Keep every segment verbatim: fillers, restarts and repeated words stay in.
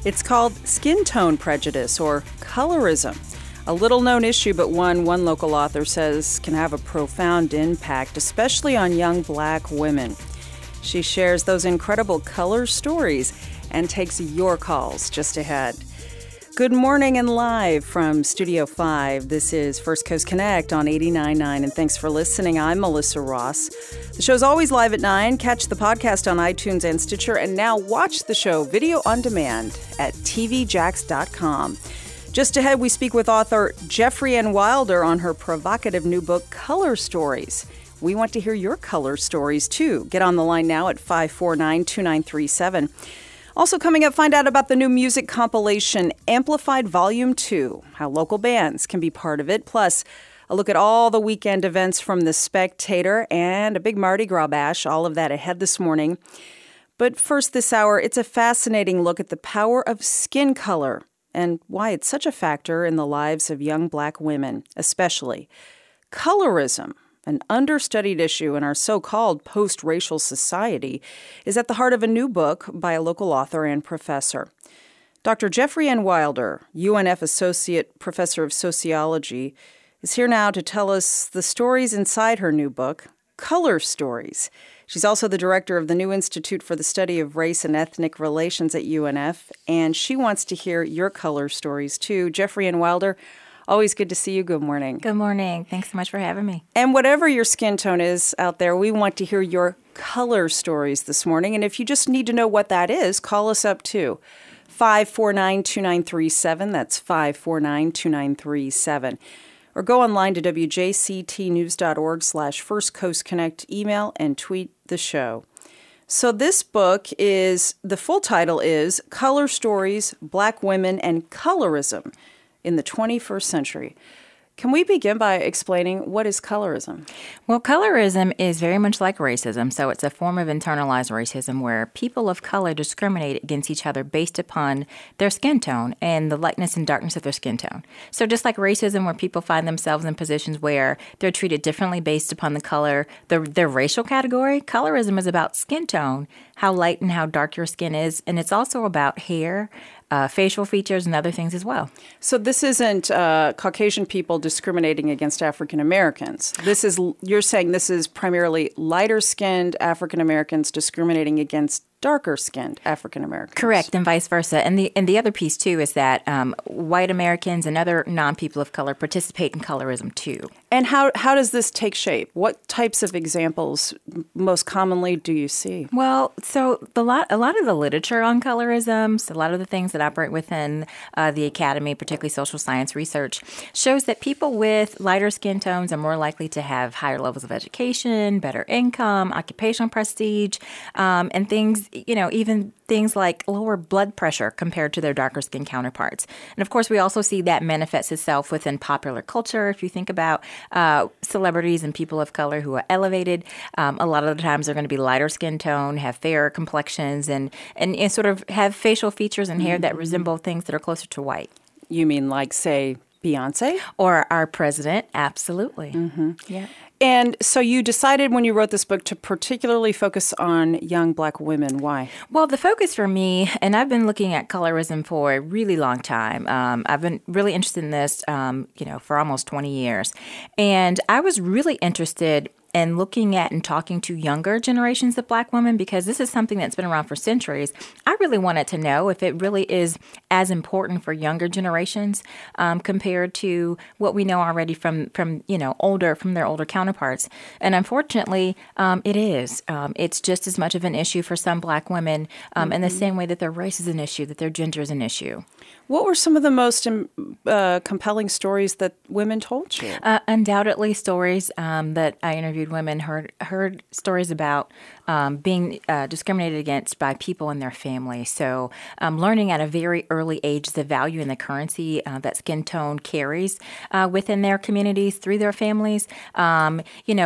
It's called skin tone prejudice or colorism. A little-known issue, but one one local author says can have a profound impact, especially on young black women. She shares those incredible color stories and takes your calls just ahead. Good morning and live from Studio five. This is First Coast Connect on eighty-nine point nine, and thanks for listening. I'm Melissa Ross. The show's always live at nine. Catch the podcast on iTunes and Stitcher, and now watch the show video on demand at t v jacks dot com. Just ahead, we speak with author Jeffrey Ann Wilder on her provocative new book, Color Stories. We want to hear your color stories, too. Get on the line now at five four nine, two nine three seven. Also coming up, find out about the new music compilation, Amplified Volume two, how local bands can be part of it, plus a look at all the weekend events from The Spectator and a big Mardi Gras bash, all of that ahead this morning. But first this hour, it's a fascinating look at the power of skin color and why it's such a factor in the lives of young black women, especially. Colorism, an understudied issue in our so-called post-racial society, is at the heart of a new book by a local author and professor. Doctor Jeffrey Ann Wilder, U N F Associate Professor of Sociology, is here now to tell us the stories inside her new book, Color Stories. She's also the director of the new Institute for the Study of Race and Ethnic Relations at U N F, and she wants to hear your color stories, too. Jeffrey Ann Wilder, always good to see you. Good morning. Good morning. Thanks so much for having me. And whatever your skin tone is out there, we want to hear your color stories this morning. And if you just need to know what that is, call us up, too. five four nine, two nine three seven. That's five four nine, two nine three seven. Or go online to w j c t news dot org slash First Coast Connect, email and tweet the show. So this book is, the full title is Color Stories, Black Women and Colorism in the twenty-first century. Can we begin by explaining what is colorism? Well, colorism is very much like racism. So it's a form of internalized racism where people of color discriminate against each other based upon their skin tone and the lightness and darkness of their skin tone. So just like racism, where people find themselves in positions where they're treated differently based upon the color, the, their racial category, colorism is about skin tone, how light and how dark your skin is. And it's also about hair, Uh, facial features, and other things as well. So this isn't uh, Caucasian people discriminating against African Americans. This is, you're saying this is primarily lighter-skinned African Americans discriminating against darker-skinned African Americans. Correct, and vice versa. And the and the other piece, too, is that um, white Americans and other non-people of color participate in colorism, too. And how, how does this take shape? What types of examples most commonly do you see? Well, so the lot, a lot of the literature on colorism, so a lot of the things that operate within uh, the academy, particularly social science research, shows that people with lighter skin tones are more likely to have higher levels of education, better income, occupational prestige, um, and things, you know, even things like lower blood pressure compared to their darker skin counterparts. And of course, we also see that manifests itself within popular culture. If you think about uh, celebrities and people of color who are elevated, um, a lot of the times they're going to be lighter skin tone, have fairer complexions, and, and, and sort of have facial features and hair that resemble things that are closer to white. You mean like, say, Beyonce? Or our president, absolutely. Mm-hmm. Yeah. And so you decided when you wrote this book to particularly focus on young black women. Why? Well, the focus for me, and I've been looking at colorism for a really long time. Um, I've been really interested in this, um, you know, for almost twenty years. And I was really interested and looking at and talking to younger generations of black women, because this is something that's been around for centuries. I really wanted to know if it really is as important for younger generations um, compared to what we know already from, from you know, older, from their older counterparts. And unfortunately, um, it is. Um, it's just as much of an issue for some black women um, mm-hmm. in the same way that their race is an issue, that their gender is an issue. What were some of the most um, uh, compelling stories that women told you? Uh, undoubtedly stories um, that I interviewed women, heard heard stories about um, being uh, discriminated against by people in their family. So um, learning at a very early age the value and the currency uh, that skin tone carries uh, within their communities, through their families. Um, you know,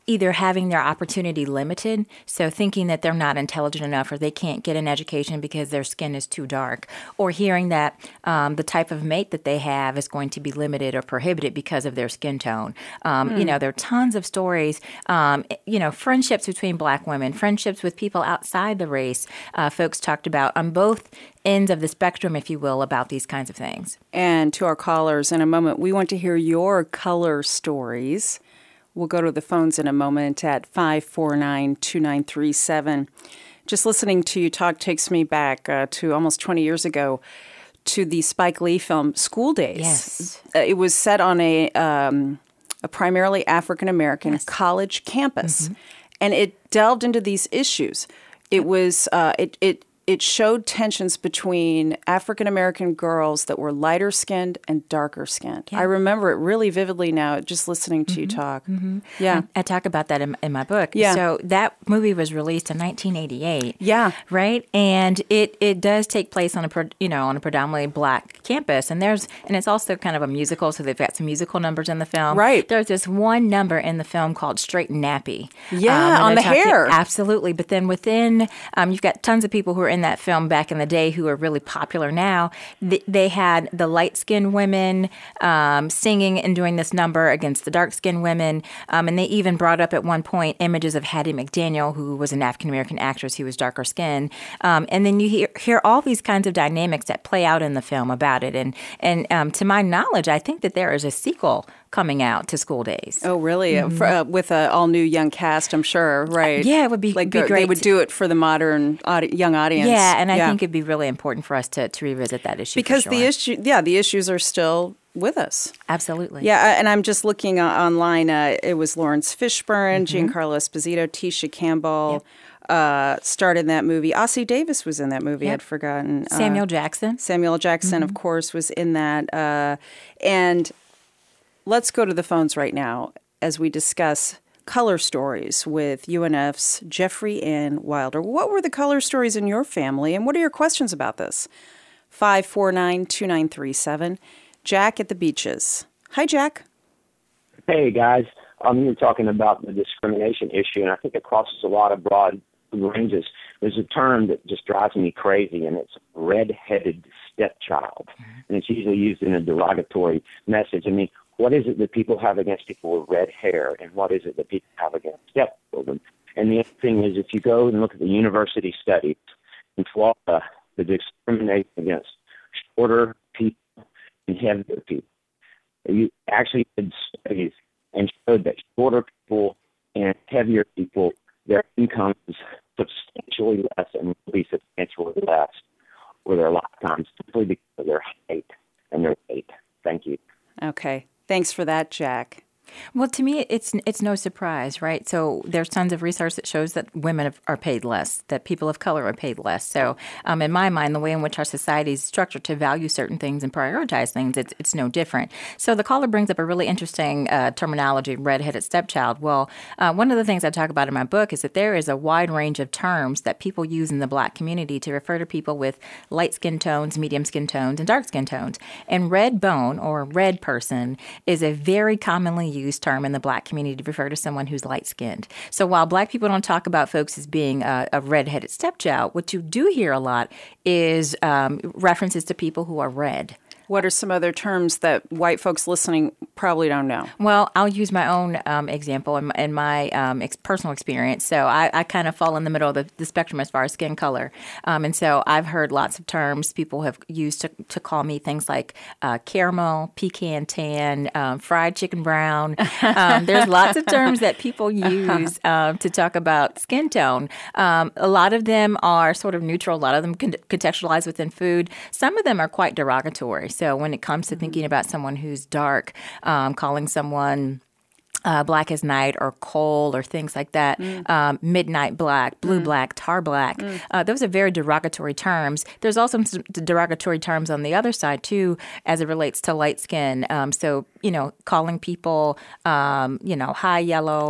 either having their opportunity limited, so thinking that they're not intelligent enough or they can't get an education because their skin is too dark, or hearing that um, the type of mate that they have is going to be limited or prohibited because of their skin tone. Um, mm. You know, there are tons of stories, um, you know, friendships between Black women, friendships with people outside the race. Uh, folks talked about on both ends of the spectrum, if you will, about these kinds of things. And to our callers in a moment, we want to hear your color stories. We'll go to the phones in a moment at five four nine, two nine three seven. Just listening to you talk takes me back uh, to almost twenty years ago to the Spike Lee film School Days. Yes. Uh, it was set on a, um, a primarily African-American yes. college campus, mm-hmm. and it delved into these issues. It was uh, it it it showed tensions between African-American girls that were lighter skinned and darker skinned. Yeah. I remember it really vividly now, just listening to mm-hmm. you talk. Mm-hmm. Yeah. I, I talk about that in, in my book. Yeah. So that movie was released in nineteen eighty-eight. Yeah. Right? And it, it does take place on a, you know, on a predominantly Black campus. And there's, and it's also kind of a musical, so they've got some musical numbers in the film. Right. There's this one number in the film called Straight and Nappy. Yeah, um, on the talking, hair. Absolutely. But then within, um, you've got tons of people who are in that film back in the day who are really popular now. Th- they had the light-skinned women um, singing and doing this number against the dark-skinned women. Um, and they even brought up at one point images of Hattie McDaniel, who was an African-American actress who was darker skinned. Um, and then you hear, hear all these kinds of dynamics that play out in the film about it. And, and um, to my knowledge, I think that there is a sequel coming out to School Days. Oh, really? Mm-hmm. For, uh, with an all-new young cast, I'm sure, right? Yeah, it would be, like, be great. They would do it for the modern audi- young audience. Yeah, and I yeah. think it'd be really important for us to, to revisit that issue. Because for the sure. issue, yeah, the issues are still with us. Absolutely. Yeah, and I'm just looking uh, online. Uh, it was Lawrence Fishburne, Mm-hmm. Giancarlo Esposito, Tisha Campbell Yep. uh, starred in that movie. Ossie Davis was in that movie. Yep. I'd forgotten. Samuel uh, Jackson. Samuel Jackson, Mm-hmm. of course, was in that. Uh, and let's go to the phones right now as we discuss color stories with U N F's Jeffrey Ann Wilder. What were the color stories in your family, and what are your questions about this? five four nine, two nine three seven. Jack at the Beaches. Hi, Jack. Hey, guys. Um, you're talking about the discrimination issue, and I think it crosses a lot of broad ranges. There's a term that just drives me crazy, and it's red-headed stepchild. Mm-hmm. And it's usually used in a derogatory message. I mean, what is it that people have against people with red hair, and what is it that people have against stepchildren? And the other thing is, if you go and look at the university studies in Florida, the discrimination against shorter people and heavier people, you actually did studies and showed that shorter people and heavier people, their income is substantially less and will be substantially less for their lifetimes simply because of their height and their weight. Thank you. Okay. Thanks for that, Jack. Well, to me, it's it's no surprise, right? So there's tons of research that shows that women are paid less, that people of color are paid less. So um, in my mind, the way in which our society is structured to value certain things and prioritize things, it's it's no different. So the caller brings up a really interesting uh, terminology, redheaded stepchild. Well, uh, one of the things I talk about in my book is that there is a wide range of terms that people use in the Black community to refer to people with light skin tones, medium skin tones, and dark skin tones. And red bone or red person is a very commonly used term in the Black community to refer to someone who's light-skinned. So while Black people don't talk about folks as being a, a red-headed stepchild, what you do hear a lot is um, references to people who are red. What are some other terms that white folks listening probably don't know? Well, I'll use my own um, example and my, and my um, ex- personal experience. So I, I kind of fall in the middle of the, the spectrum as far as skin color. Um, and so I've heard lots of terms people have used to, to call me things like uh, caramel, pecan tan, um, fried chicken brown. Um, there's lots of terms that people use um, to talk about skin tone. Um, a lot of them are sort of neutral. A lot of them con- contextualize within food. Some of them are quite derogatory. So when it comes to thinking about someone who's dark, um, calling someone uh, black as night or coal or things like that, mm. um, midnight black, blue mm. black, tar black, mm. uh, those are very derogatory terms. There's also some derogatory terms on the other side, too, as it relates to light skin. Um, so, you know, calling people, um, you know, high yellow,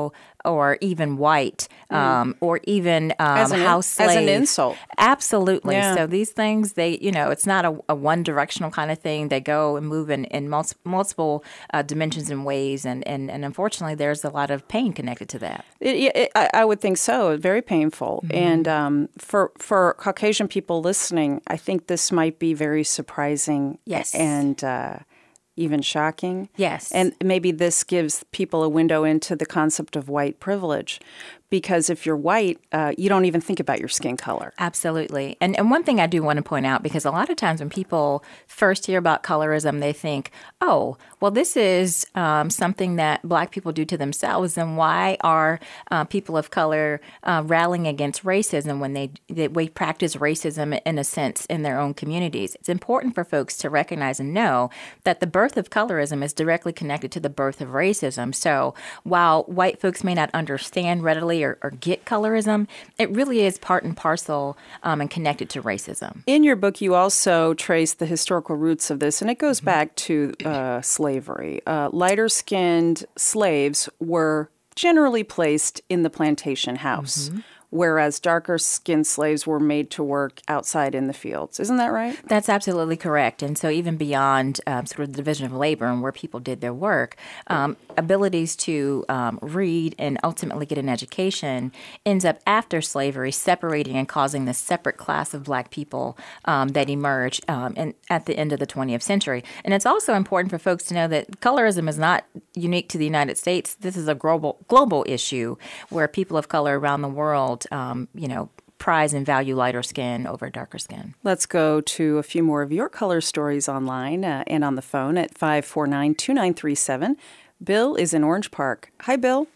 or even white, um, mm. or even um, as an, house slave. As an insult. Absolutely. Yeah. So these things, they, you know, it's not a, a one-directional kind of thing. They go and move in, in multi- multiple uh, dimensions and ways, and, and, and unfortunately, there's a lot of pain connected to that. It, it, I, I would think so. Very painful. Mm-hmm. And um, for for Caucasian people listening, I think this might be very surprising. Yes. And uh, even shocking. Yes. And maybe this gives people a window into the concept of white privilege. Because if you're white, uh, you don't even think about your skin color. Absolutely. And and one thing I do want to point out, because a lot of times when people first hear about colorism, they think, oh, well, this is um, something that Black people do to themselves. And why are uh, people of color uh, rallying against racism when they, they we practice racism in a sense in their own communities? It's important for folks to recognize and know that the birth of colorism is directly connected to the birth of racism. So while white folks may not understand readily Or, or get colorism, it really is part and parcel um, and connected to racism. In your book, you also trace the historical roots of this, and it goes mm-hmm. back to uh, slavery. Uh, lighter-skinned slaves were generally placed in the plantation house, mm-hmm. whereas darker-skinned slaves were made to work outside in the fields. Isn't that right? That's absolutely correct. And so even beyond um, sort of the division of labor and where people did their work, um, abilities to um, read and ultimately get an education ends up after slavery separating and causing this separate class of Black people um, that emerge um, in, at the end of the twentieth century. And it's also important for folks to know that colorism is not unique to the United States. This is a global global issue where people of color around the world Um, you know, prize and value lighter skin over darker skin. Let's go to a few more of your color stories online uh, and on the phone at five four nine, two nine three seven. Bill is in Orange Park. Hi, Bill.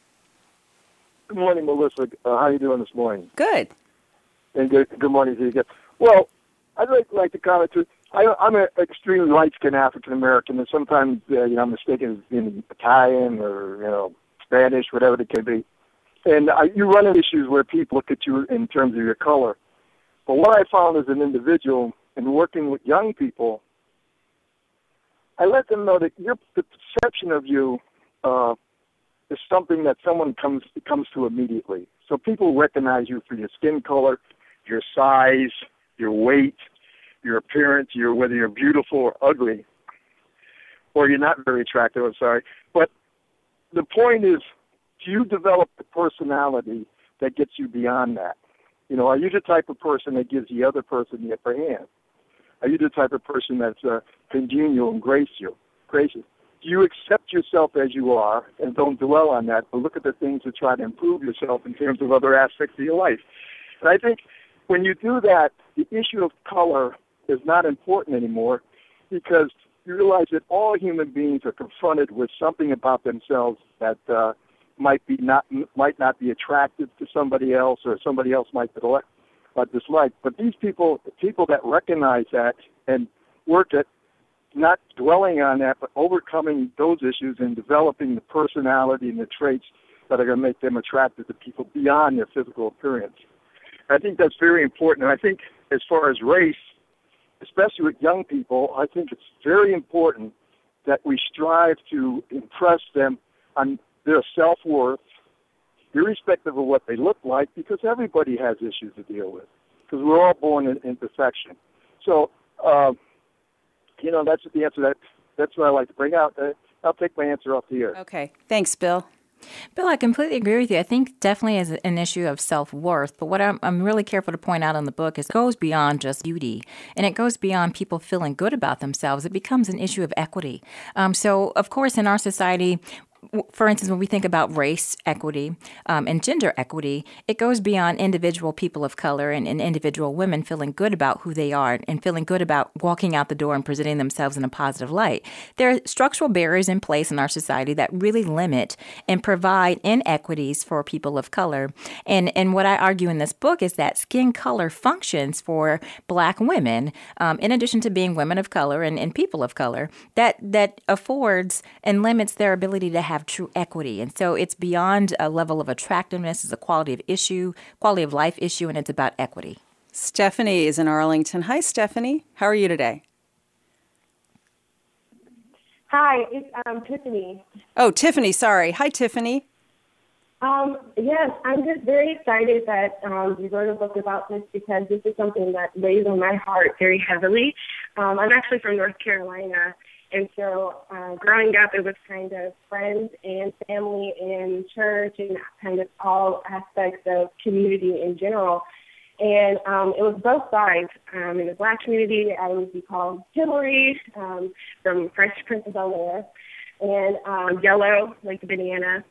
Good morning, Melissa. Uh, how are you doing this morning? Good. And good, good morning to you again. Well, I'd like, like to comment too. I, I'm an extremely light-skinned African-American, and sometimes uh, you know, I'm mistaken as being Italian or you know Spanish, whatever it could be. And uh, you run into issues where people look at you in terms of your color. But what I found as an individual in working with young people, I let them know that your, the perception of you uh, is something that someone comes comes to immediately. So people recognize you for your skin color, your size, your weight, your appearance, your whether you're beautiful or ugly, or you're not very attractive, I'm sorry. But the point is, do you develop the personality that gets you beyond that? You know, are you the type of person that gives the other person the upper hand? Are you the type of person that's uh, congenial and gracious? Gracious. Do you accept yourself as you are and don't dwell on that, but look at the things to try to improve yourself in terms of other aspects of your life? And I think when you do that, the issue of color is not important anymore because you realize that all human beings are confronted with something about themselves that uh, might be not might not be attractive to somebody else, or somebody else might uh, dislike. But these people, people that recognize that and work at not dwelling on that, but overcoming those issues and developing the personality and the traits that are going to make them attractive to people beyond their physical appearance. I think that's very important. And I think as far as race, especially with young people, I think it's very important that we strive to impress them on their self-worth, irrespective of what they look like, because everybody has issues to deal with, because we're all born in imperfection. So, uh, you know, that's the answer. That, that's what I like to bring out. Uh, I'll take my answer off the air. Okay. Thanks, Bill. Bill, I completely agree with you. I think definitely is an issue of self-worth. But what I'm, I'm really careful to point out in the book is it goes beyond just beauty. And it goes beyond people feeling good about themselves. It becomes an issue of equity. Um, so, of course, in our society, for instance, when we think about race equity um, and gender equity, it goes beyond individual people of color and, and individual women feeling good about who they are and feeling good about walking out the door and presenting themselves in a positive light. There are structural barriers in place in our society that really limit and provide inequities for people of color. And, and what I argue in this book is that skin color functions for Black women, um, in addition to being women of color and, and people of color, that, that affords and limits their ability to have true equity. And so it's beyond a level of attractiveness. It's a quality of issue, quality of life issue, and it's about equity. Stephanie is in Arlington. Hi, Stephanie. How are you today? Hi, it's um, Tiffany. Oh, Tiffany, sorry. Hi, Tiffany. Um, yes, I'm just very excited that um, you wrote a book about this because this is something that weighs on my heart very heavily. Um, I'm actually from North Carolina, and so uh, growing up, it was kind of friends and family and church and kind of all aspects of community in general. And um, it was both sides. Um, in the black community, I would be called Hillary um, from Fresh Prince of Bel-Air, and um, Yellow, like the banana.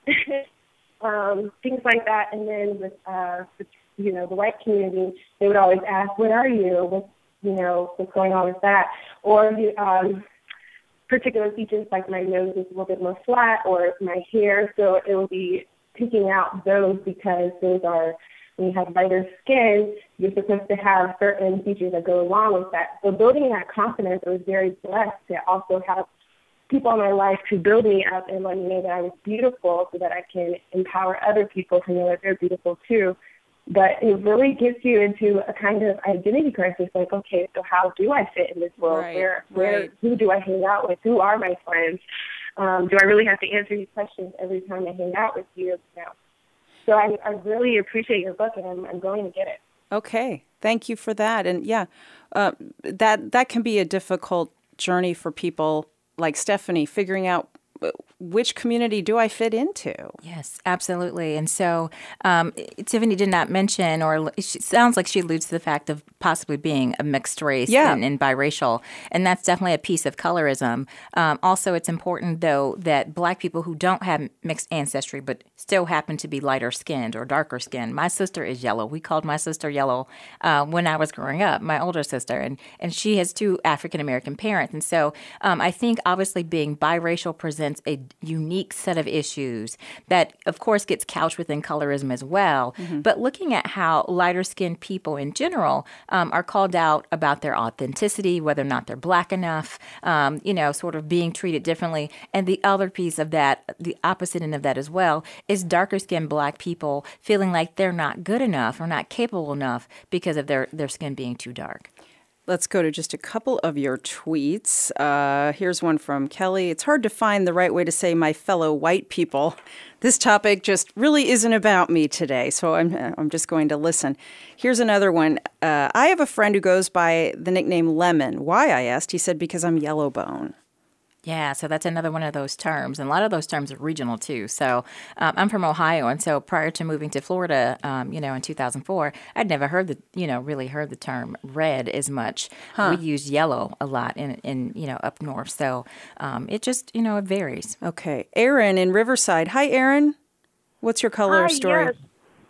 Um, things like that, and then with, uh, with, you know, the white community, they would always ask, "What are you? What's, you know, what's going on with that?" Or the um, particular features, like my nose is a little bit more flat, or my hair. So it would be picking out those because those are, when you have lighter skin, you're supposed to have certain features that go along with that. So building that confidence, I was very blessed to also have people in my life to build me up and let me know that I was beautiful so that I can empower other people to know that they're beautiful too. But it really gets you into a kind of identity crisis, like, okay, so how do I fit in this world? Right, where, where, right. Who do I hang out with? Who are my friends? Um, do I really have to answer these questions every time I hang out with you? No. So I, I really appreciate your book, and I'm, I'm going to get it. Okay, thank you for that. And yeah, uh, that that can be a difficult journey for people like Stephanie, figuring out which community do I fit into? Yes, absolutely. And so um, Tiffany did not mention, or it sounds like she alludes to the fact of possibly being a mixed race yeah. and, and biracial. And that's definitely a piece of colorism. Um, also, it's important, though, that Black people who don't have mixed ancestry but still happen to be lighter skinned or darker skinned. My sister is yellow. We called my sister Yellow uh, when I was growing up, my older sister. And, and she has two African-American parents. And so um, I think obviously being biracial presents a unique set of issues that, of course, gets couched within colorism as well. Mm-hmm. But looking at how lighter-skinned people in general um, are called out about their authenticity, whether or not they're Black enough, um, you know, sort of being treated differently. And the other piece of that, the opposite end of that as well, is darker-skinned Black people feeling like they're not good enough or not capable enough because of their, their skin being too dark. Let's go to just a couple of your tweets. Uh, here's one from Kelly. It's hard to find the right way to say my fellow white people. This topic just really isn't about me today, so I'm I'm just going to listen. Here's another one. Uh, I have a friend who goes by the nickname Lemon. Why, I asked. He said, because I'm yellow bone. Yeah, so that's another one of those terms. And a lot of those terms are regional, too. So um, I'm from Ohio. And so prior to moving to Florida, um, you know, in two thousand four, I'd never heard the, you know, really heard the term red as much. Huh. We use yellow a lot in, in you know, up north. So um, it just, you know, it varies. Okay. Erin in Riverside. Hi, Erin. What's your color Hi, story? Yes.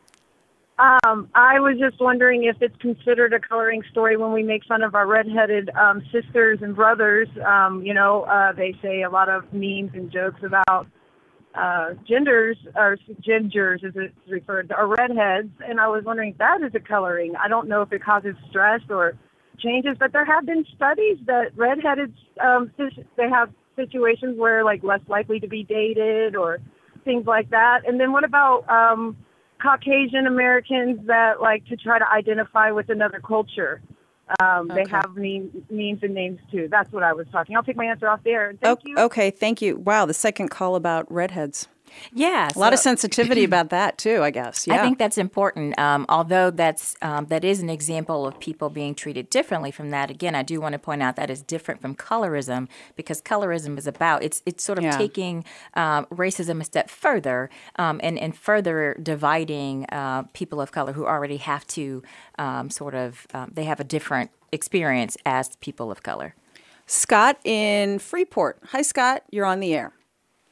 Um, I was just wondering if it's considered a coloring story when we make fun of our redheaded um, sisters and brothers. Um, you know, uh, they say a lot of memes and jokes about uh, genders, or gingers as it's referred to, or redheads, and I was wondering if that is a coloring. I don't know if it causes stress or changes, but there have been studies that redheaded, um, they have situations where, like, less likely to be dated or things like that. And then what about... Um, Caucasian Americans that like to try to identify with another culture? Um, okay. They have mean, memes and names too. That's what I was talking. I'll take my answer off there. Thank okay, you. Okay, thank you. Wow, the second call about redheads. Yeah, a lot so, of sensitivity about that too, I guess. Yeah. I think that's important. Um, although that's um, that is an example of people being treated differently from that. Again, I do want to point out that is different from colorism, because colorism is about it's it's sort of yeah. taking um, racism a step further um, and and further dividing uh, people of color who already have to um, sort of um, they have a different experience as people of color. Scott in Freeport. Hi, Scott. You're on the air.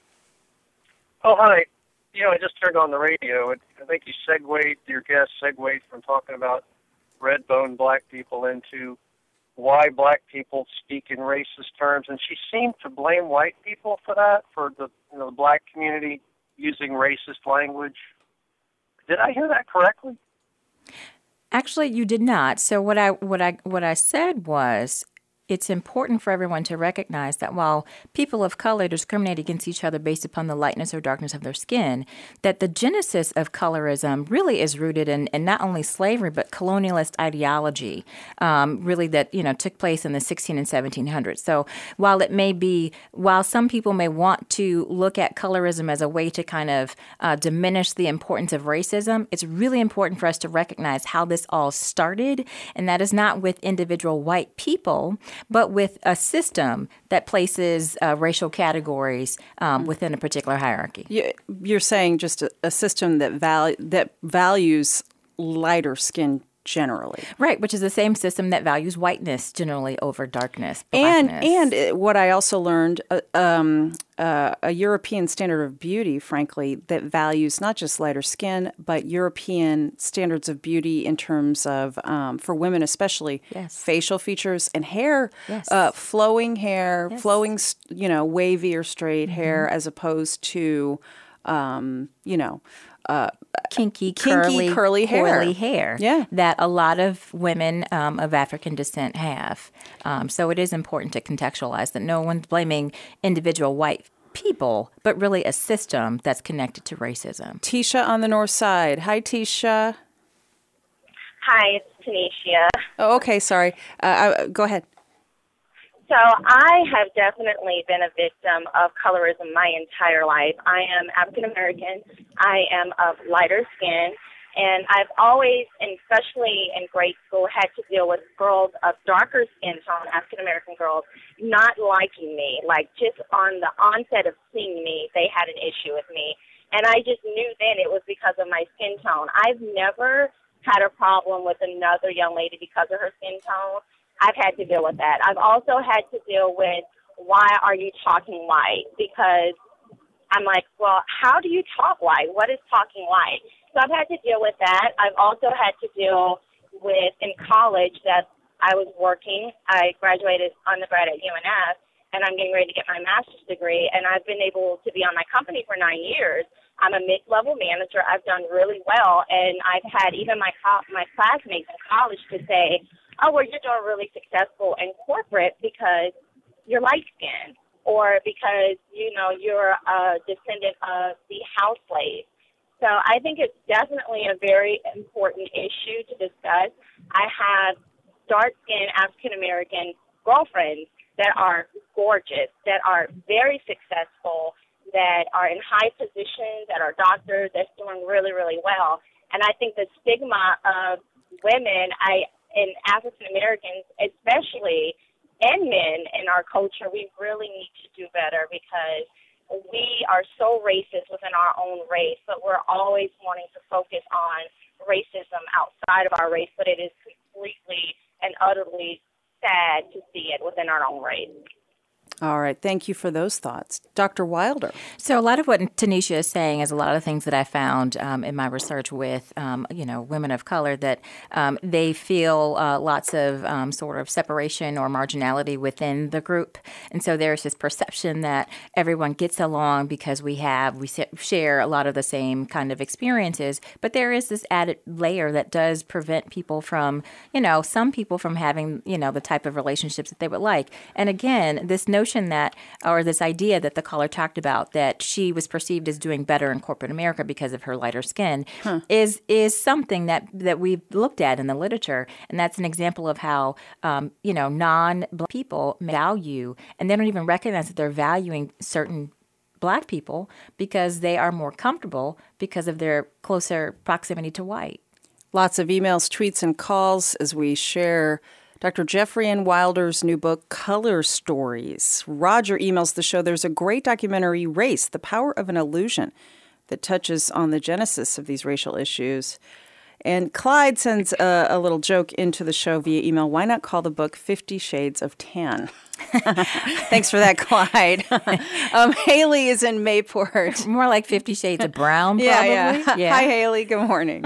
Oh, hi. You know, I just turned on the radio, and I think you segued, your guest segued from talking about red-bone Black people into why Black people speak in racist terms, and she seemed to blame white people for that, for the, you know, the Black community using racist language. Did I hear that correctly? Actually, you did not. So what I what I what I said was, it's important for everyone to recognize that while people of color discriminate against each other based upon the lightness or darkness of their skin, that the genesis of colorism really is rooted in, in not only slavery, but colonialist ideology, um, really that, you know, took place in the sixteen and seventeen hundreds. So while it may be, while some people may want to look at colorism as a way to kind of uh, diminish the importance of racism, it's really important for us to recognize how this all started, and that is not with individual white people, but with a system that places uh, racial categories um, within a particular hierarchy. You're saying just a, a system that val- that values lighter skin generally. Right, which is the same system that values whiteness generally over darkness, And blackness. and it- what I also learned, uh, um, uh, a European standard of beauty, frankly, that values not just lighter skin, but European standards of beauty in terms of, um, for women especially, Yes. facial features and hair, Yes. uh, flowing hair, Yes. flowing, you know, wavy or straight Mm-hmm. hair, as opposed to, um, you know, uh, kinky, kinky, curly, curly hair. coily hair Yeah. that a lot of women um, of African descent have. Um, so it is important to contextualize that no one's blaming individual white people, but really a system that's connected to racism. Tisha on the north side. Hi, Tisha. Hi, it's Tanisha. Oh, okay, sorry. Uh, uh, go ahead. So I have definitely been a victim of colorism my entire life. I am African American. I am of lighter skin. And I've always, and especially in grade school, had to deal with girls of darker skin tone, African American girls, not liking me. Like just on the onset of seeing me, they had an issue with me. And I just knew then it was because of my skin tone. I've never had a problem with another young lady because of her skin tone. I've had to deal with that. I've also had to deal with, why are you talking white? Because I'm like, well, how do you talk white? What is talking white? So I've had to deal with that. I've also had to deal with, in college, that I was working. I graduated undergrad at U N F, and I'm getting ready to get my master's degree, and I've been able to be on my company for nine years. I'm a mid-level manager. I've done really well, and I've had even my co- my classmates in college to say, oh, well, you're doing really successful in corporate because you're light-skinned, or because, you know, you're a descendant of the house slave. So I think it's definitely a very important issue to discuss. I have dark-skinned African-American girlfriends that are gorgeous, that are very successful, that are in high positions, that are doctors, that's doing really, really well. And I think the stigma of women, I and African Americans especially, and men in our culture, we really need to do better, because we are so racist within our own race, but we're always wanting to focus on racism outside of our race, but it is completely and utterly sad to see it within our own race. All right. Thank you for those thoughts. Doctor Wilder. So a lot of what Tanisha is saying is a lot of things that I found um, in my research with, um, you know, women of color, that um, they feel uh, lots of um, sort of separation or marginality within the group. And so there's this perception that everyone gets along because we have, we share a lot of the same kind of experiences. But there is this added layer that does prevent people from, you know, some people from having, you know, the type of relationships that they would like. And again, this notion that, or this idea that the caller talked about, that she was perceived as doing better in corporate America because of her lighter skin, huh. is is something that that we've looked at in the literature, and that's an example of how um, you know non-Black people value, and they don't even recognize that they're valuing certain Black people because they are more comfortable because of their closer proximity to white. Lots of emails, tweets, and calls as we share Doctor Jeffrey N. Wilder's new book, Color Stories. Roger emails the show, there's a great documentary, Race, The Power of an Illusion, that touches on the genesis of these racial issues. And Clyde sends a, a little joke into the show via email. Why not call the book Fifty Shades of Tan? Thanks for that, Clyde. um, Haley is in Mayport. More like Fifty Shades of Brown, probably. Yeah, yeah. yeah. Hi, Haley. Good morning.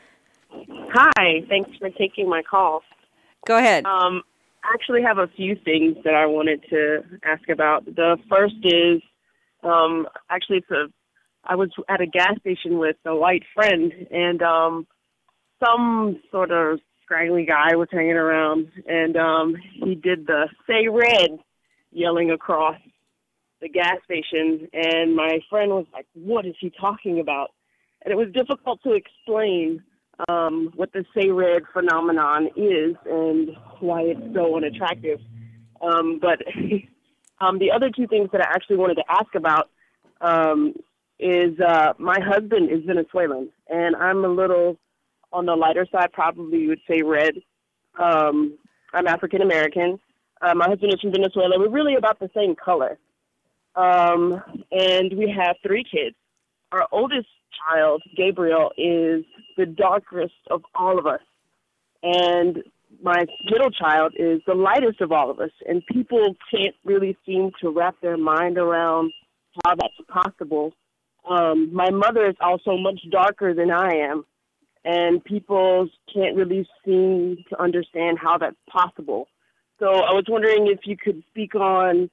Hi. Thanks for taking my call. Go ahead. Um, I actually have a few things that I wanted to ask about. The first is, um, actually, it's a, I was at a gas station with a white friend, and um, some sort of scraggly guy was hanging around, and um, he did the "Say Red" yelling across the gas station, and my friend was like, "What is he talking about?" And it was difficult to explain um, what the "Say Red" phenomenon is and why it's so unattractive. Um, but um, the other two things that I actually wanted to ask about um, is uh, my husband is Venezuelan, and I'm a little on the lighter side, probably you would say red. Um, I'm African American. Uh, my husband is from Venezuela. We're really about the same color. Um, and we have three kids. Our oldest child, Gabriel, is the darkest of all of us. And my middle child is the lightest of all of us. And people can't really seem to wrap their mind around how that's possible. Um, my mother is also much darker than I am. And people can't really seem to understand how that's possible. So I was wondering if you could speak on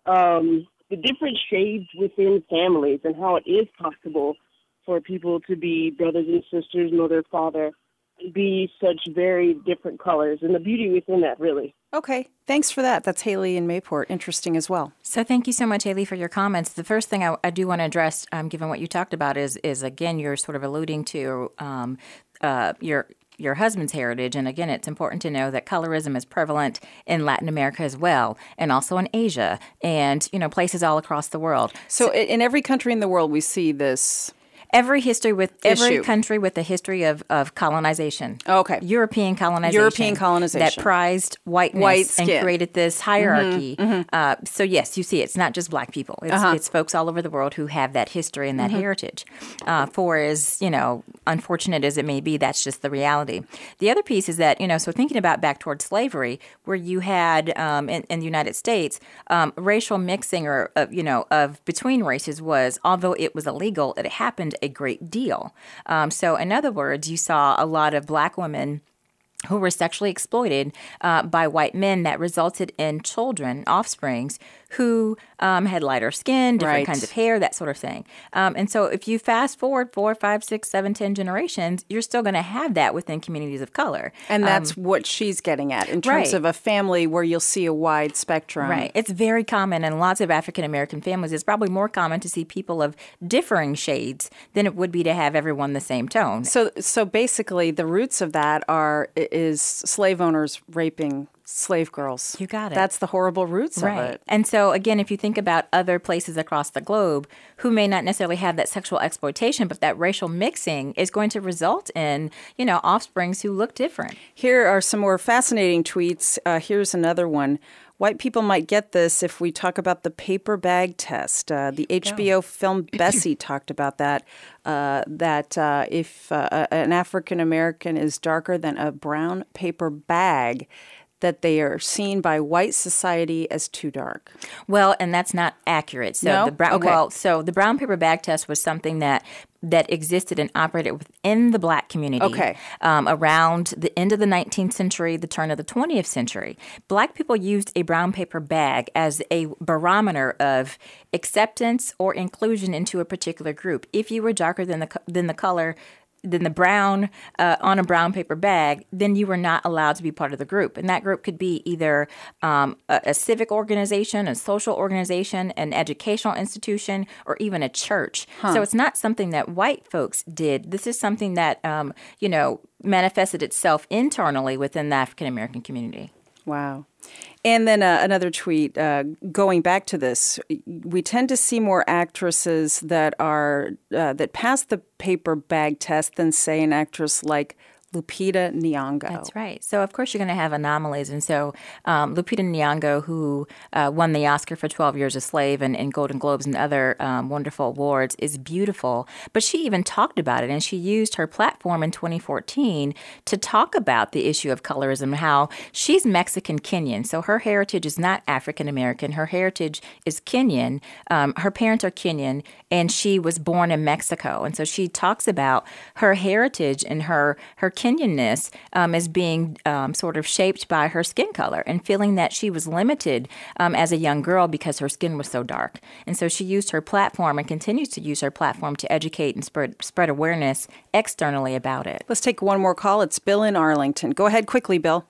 um, the different shades within families and how it is possible for people to be brothers and sisters, mother, father, and be such very different colors, and the beauty within that, really. Okay, thanks for that. That's Haley in Mayport. Interesting as well. So thank you so much, Haley, for your comments. The first thing I, I do want to address, um, given what you talked about, is, is again, you're sort of alluding to um, uh, your your husband's heritage. And again, it's important to know that colorism is prevalent in Latin America as well, and also in Asia, and, you know, places all across the world. So, so in every country in the world, we see this. Every history with every issue. country with a history of, of colonization. Okay. European colonization. European colonization. That prized whiteness White skin. and created this hierarchy. Mm-hmm, mm-hmm. Uh, so, yes, you see, it's not just black people. It's, uh-huh. it's folks all over the world who have that history and that mm-hmm. heritage. Uh, for as, you know, unfortunate as it may be, that's just the reality. The other piece is that, you know, so thinking about back towards slavery, where you had um, in, in the United States, um, racial mixing or, uh, you know, of between races was, although it was illegal, it happened a great deal. Um, so in other words, you saw a lot of black women who were sexually exploited uh, by white men that resulted in children, offsprings, who um, had lighter skin, different right. kinds of hair, that sort of thing. Um, and so if you fast forward four, five, six, seven, ten generations, you're still going to have that within communities of color. And that's um, what she's getting at in terms right. of a family where you'll see a wide spectrum. Right. It's very common in lots of African-American families. It's probably more common to see people of differing shades than it would be to have everyone the same tone. So, so basically, the roots of that are is slave owners raping slave girls. You got it. That's the horrible roots right. of it. And so, again, if you think about other places across the globe who may not necessarily have that sexual exploitation, but that racial mixing is going to result in, you know, offsprings who look different. Here are some more fascinating tweets. Uh, here's another one. White people might get this if we talk about the paper bag test. Uh, the H B O film Bessie talked about that, uh, that uh, if uh, an African American is darker than a brown paper bag, that they are seen by white society as too dark. Well, and that's not accurate. So no? the brown okay. well, so the brown paper bag test was something that that existed and operated within the black community okay. um, around the end of the nineteenth century, the turn of the twentieth century. Black people used a brown paper bag as a barometer of acceptance or inclusion into a particular group. If you were darker than the than the color than the brown uh, on a brown paper bag, then you were not allowed to be part of the group. And that group could be either um, a, a civic organization, a social organization, an educational institution, or even a church. Huh. So it's not something that white folks did. This is something that, um, you know, manifested itself internally within the African American community. Wow. And then uh, another tweet, uh, going back to this, we tend to see more actresses that are uh, that pass the paper bag test than, say, an actress like Lupita Nyong'o. That's right. So, of course, you're going to have anomalies. And so um, Lupita Nyong'o, who uh, won the Oscar for twelve Years a Slave and, and Golden Globes and other um, wonderful awards, is beautiful. But she even talked about it, and she used her platform in twenty fourteen to talk about the issue of colorism, how she's Mexican-Kenyan. So her heritage is not African-American. Her heritage is Kenyan. Um, her parents are Kenyan, and she was born in Mexico. And so she talks about her heritage and her, her Kenyanness um, as being um, sort of shaped by her skin color and feeling that she was limited um, as a young girl because her skin was so dark. And so she used her platform and continues to use her platform to educate and spread, spread awareness externally about it. Let's take one more call. It's Bill in Arlington. Go ahead quickly, Bill.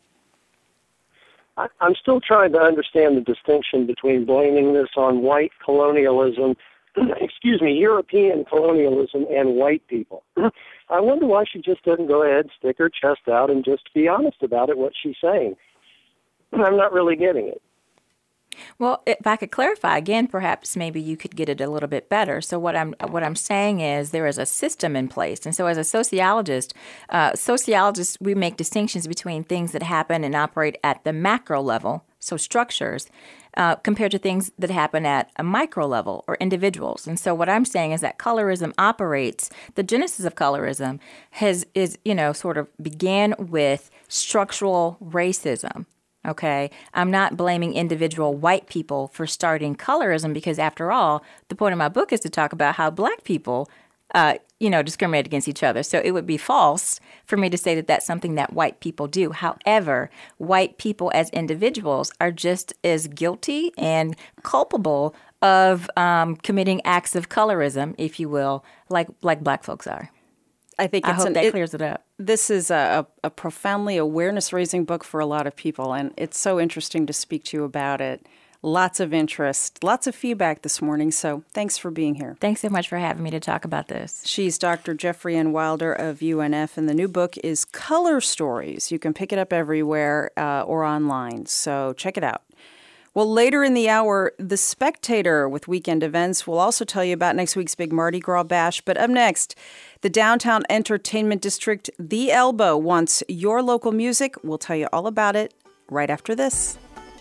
I, I'm still trying to understand the distinction between blaming this on white colonialism, excuse me, European colonialism and white people. I wonder why she just doesn't go ahead, stick her chest out, and just be honest about it, what she's saying. I'm not really getting it. Well, if I could clarify again, perhaps maybe you could get it a little bit better. So what I'm what I'm saying is there is a system in place, and so as a sociologist, uh, sociologists we make distinctions between things that happen and operate at the macro level, so structures, uh, compared to things that happen at a micro level or individuals. And so what I'm saying is that colorism operates. The genesis of colorism has is you know sort of began with structural racism. Okay, I'm not blaming individual white people for starting colorism because, after all, the point of my book is to talk about how black people, uh, you know, discriminate against each other. So it would be false for me to say that that's something that white people do. However, white people as individuals are just as guilty and culpable of um, committing acts of colorism, if you will, like like black folks are. I think I it's hope an, that it, clears it up. This is a, a profoundly awareness-raising book for a lot of people, and it's so interesting to speak to you about it. Lots of interest, lots of feedback this morning, so thanks for being here. Thanks so much for having me to talk about this. She's Doctor Jeffrey Ann Wilder of U N F, and the new book is Color Stories. You can pick it up everywhere uh, or online, so check it out. Well, later in the hour, The Spectator with weekend events will also tell you about next week's big Mardi Gras bash. But up next, the Downtown Entertainment District, The Elbow, wants your local music. We'll tell you all about it right after this.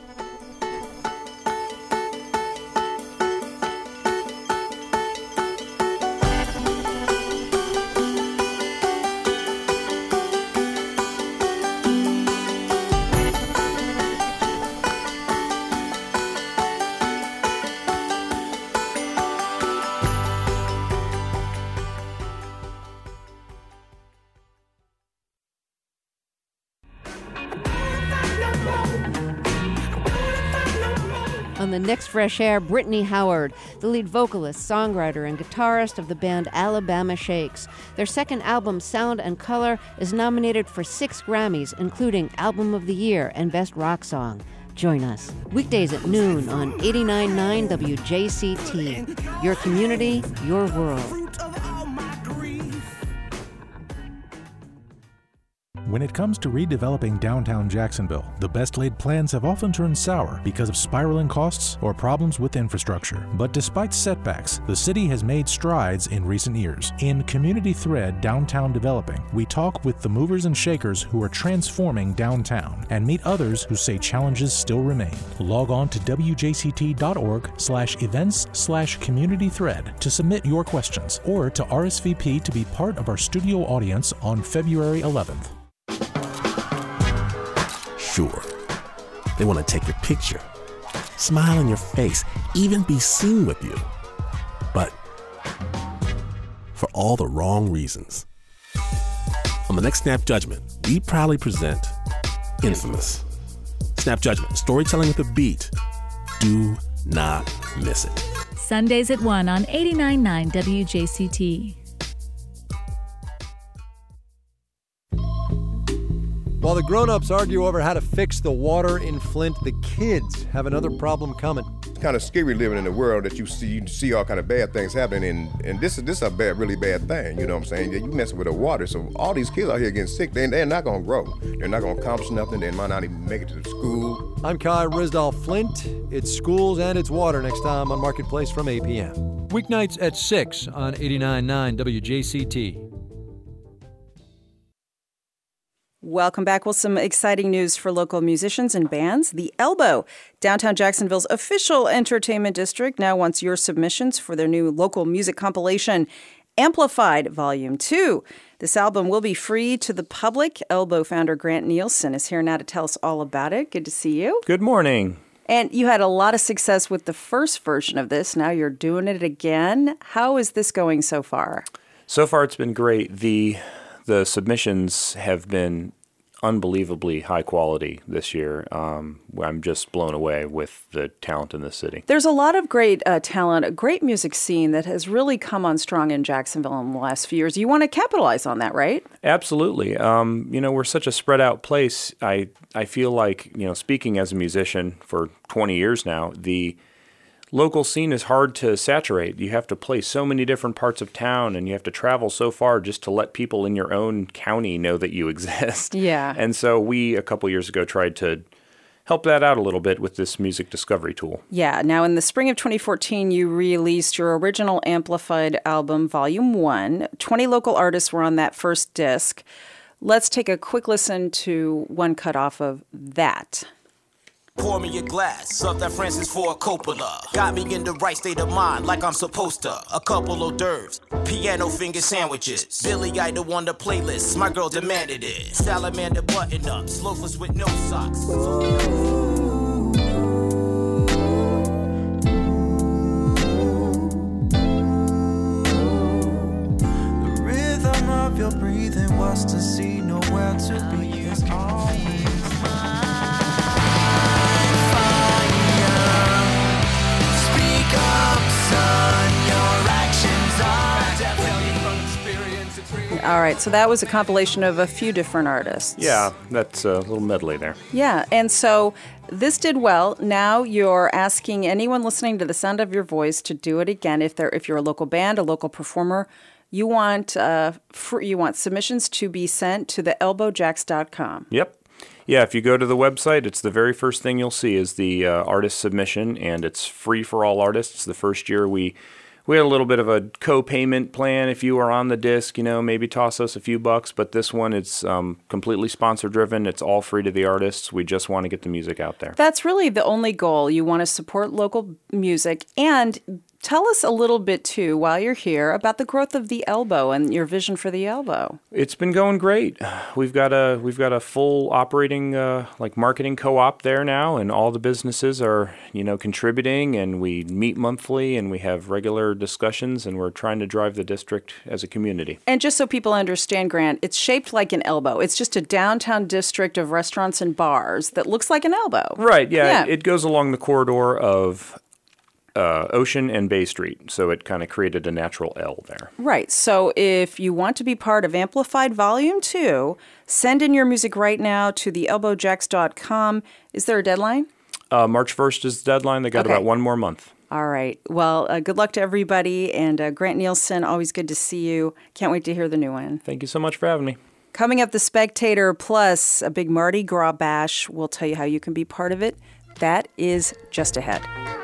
On the next Fresh Air, Brittany Howard, the lead vocalist, songwriter, and guitarist of the band Alabama Shakes. Their second album, Sound and Color, is nominated for six Grammys, including Album of the Year and Best Rock Song. Join us weekdays at noon on eighty-nine point nine W J C T. Your community, your world. When it comes to redeveloping downtown Jacksonville, the best laid plans have often turned sour because of spiraling costs or problems with infrastructure. But despite setbacks, the city has made strides in recent years. In Community Thread Downtown Developing, we talk with the movers and shakers who are transforming downtown and meet others who say challenges still remain. Log on to W J C T dot org slash events slash community thread to submit your questions or to R S V P to be part of our studio audience on February eleventh. Sure, they want to take your picture, smile in your face, even be seen with you. But for all the wrong reasons. On the next Snap Judgment, we proudly present Infamous. Snap Judgment, storytelling with a beat. Do not miss it. Sundays at one on eighty-nine point nine W J C T. While the grown-ups argue over how to fix the water in Flint, the kids have another problem coming. It's kind of scary living in a world that you see you see all kind of bad things happening, and, and this is this is a bad, really bad thing. You know what I'm saying? You messing with the water, so all these kids out here getting sick. They they're not gonna grow. They're not gonna accomplish nothing. They might not even make it to the school. I'm Kai Risdall. Flint, it's schools and it's water next time on Marketplace from eight p.m. Weeknights at six on eighty-nine point nine W J C T. Welcome back with some exciting news for local musicians and bands. The Elbow, downtown Jacksonville's official entertainment district, now wants your submissions for their new local music compilation, Amplified Volume two. This album will be free to the public. Elbow founder Grant Nielsen is here now to tell us all about it. Good to see you. Good morning. And you had a lot of success with the first version of this. Now you're doing it again. How is this going so far? So far, it's been great. The the submissions have been unbelievably high quality this year. Um, I'm just blown away with the talent in the city. There's a lot of great uh, talent, a great music scene that has really come on strong in Jacksonville in the last few years. You want to capitalize on that, right? Absolutely. Um, you know, we're such a spread out place. I, I feel like, you know, speaking as a musician for twenty years now, the local scene is hard to saturate. You have to play so many different parts of town, and you have to travel so far just to let people in your own county know that you exist. Yeah. And so we, a couple years ago, tried to help that out a little bit with this music discovery tool. Yeah. Now, in the spring of twenty fourteen, you released your original Amplified album, Volume one. twenty local artists were on that first disc. Let's take a quick listen to one cut off of that. Pour me a glass of that Francis Ford Coppola. Got me in the right state of mind, like I'm supposed to. A couple hors d'oeuvres, piano finger sandwiches. Billy Idol on the playlist, my girl demanded it. Salamander button-ups, loafers with no socks. The rhythm of your breathing was to see, nowhere to be. It's always mine. All right, so that was a compilation of a few different artists. Yeah, that's a little medley there. Yeah, and so this did well. Now you're asking anyone listening to the sound of your voice to do it again. If they're if you're a local band, a local performer, you want uh, free, you want submissions to be sent to the elbow jacks dot com. Yep. Yeah, if you go to the website, it's the very first thing you'll see is the uh, artist submission, and it's free for all artists. The first year we we had a little bit of a co-payment plan. If you are on the disc, you know, maybe toss us a few bucks. But this one, it's um, completely sponsor-driven. It's all free to the artists. We just want to get the music out there. That's really the only goal. You want to support local music. And tell us a little bit, too, while you're here, about the growth of the Elbow and your vision for the Elbow. It's been going great. We've got a we've got a full operating uh, like marketing co-op there now, and all the businesses are, you know, contributing, and we meet monthly, and we have regular discussions, and we're trying to drive the district as a community. And just so people understand, Grant, it's shaped like an elbow. It's just a downtown district of restaurants and bars that looks like an elbow. Right, yeah. yeah. It, it goes along the corridor of uh, Ocean and Bay Street, so it kind of created a natural L there. Right. So if you want to be part of Amplified Volume two, send in your music right now to the elbow jacks dot com. Is there a deadline? Uh, March first is the deadline. They got okay. about one more month. All right. Well, uh, good luck to everybody. And uh, Grant Nielsen, always good to see you. Can't wait to hear the new one. Thank you so much for having me. Coming up, The Spectator Plus, a big Mardi Gras bash. We'll tell you how you can be part of it. That is just ahead.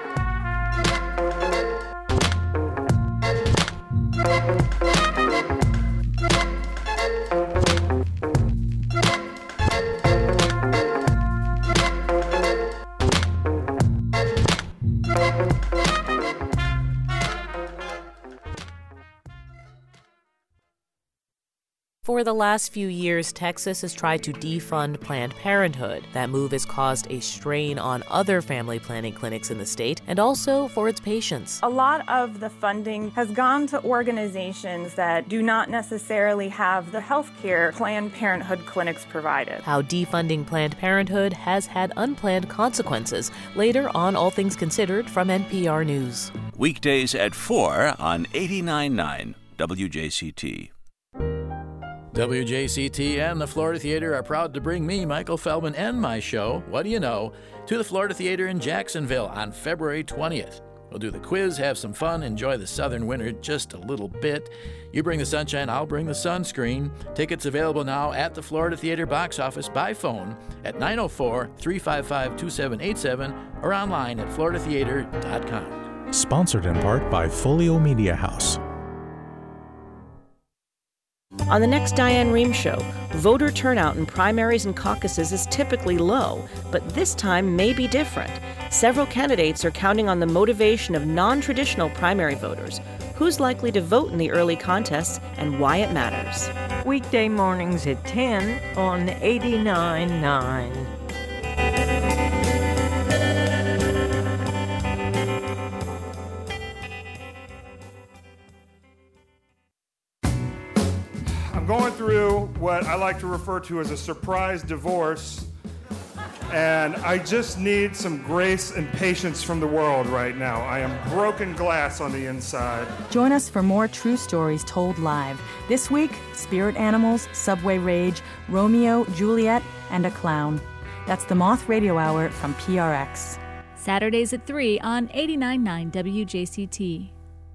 For the last few years, Texas has tried to defund Planned Parenthood. That move has caused a strain on other family planning clinics in the state and also for its patients. A lot of the funding has gone to organizations that do not necessarily have the health care Planned Parenthood clinics provided. How defunding Planned Parenthood has had unplanned consequences. Later on All Things Considered from N P R News. Weekdays at four on eighty-nine point nine W J C T. W J C T and the Florida Theater are proud to bring me, Michael Feldman, and my show, What Do You Know, to the Florida Theater in Jacksonville on February twentieth. We'll do the quiz, have some fun, enjoy the southern winter just a little bit. You bring the sunshine, I'll bring the sunscreen. Tickets available now at the Florida Theater box office by phone at nine oh four, three five five, two seven eight seven or online at florida theater dot com. Sponsored in part by Folio Media House. On the next Diane Rehm Show, voter turnout in primaries and caucuses is typically low, but this time may be different. Several candidates are counting on the motivation of non-traditional primary voters. Who's likely to vote in the early contests and why it matters? Weekday mornings at ten on eighty-nine point nine. going through what I like to refer to as a surprise divorce, and I just need some grace and patience from the world right now. I am broken glass on the inside. Join us for more true stories told live. This week, spirit animals, subway rage, Romeo, Juliet, and a clown. That's the Moth Radio Hour from P R X. Saturdays at three on eighty-nine point nine W J C T.